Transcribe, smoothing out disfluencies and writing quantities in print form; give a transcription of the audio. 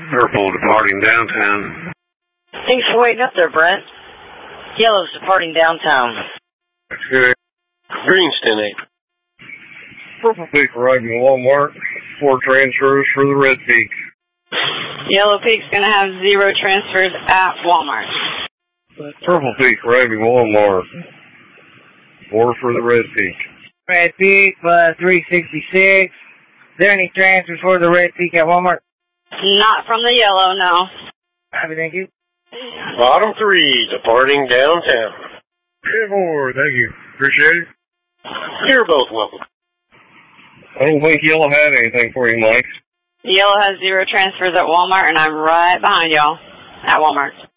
Purple departing downtown. Thanks for waiting up there, Brent. Yellow's departing downtown. That's good. Green's 10-8. Purple Peak arriving at Walmart. 4 transfers for the Red Peak. Yellow Peak's going to have 0 transfers at Walmart. Purple Peak arriving at Walmart. 4 for the Red Peak. Red Peak, 366. Is there any transfers for the Red Peak at Walmart? Not from the Yellow, no. Thank you. Bottom 3, departing downtown. 10-4, thank you. Appreciate it. You're both welcome. I don't think Yellow had anything for you, Mike. The Yellow has 0 transfers at Walmart, and I'm right behind y'all at Walmart.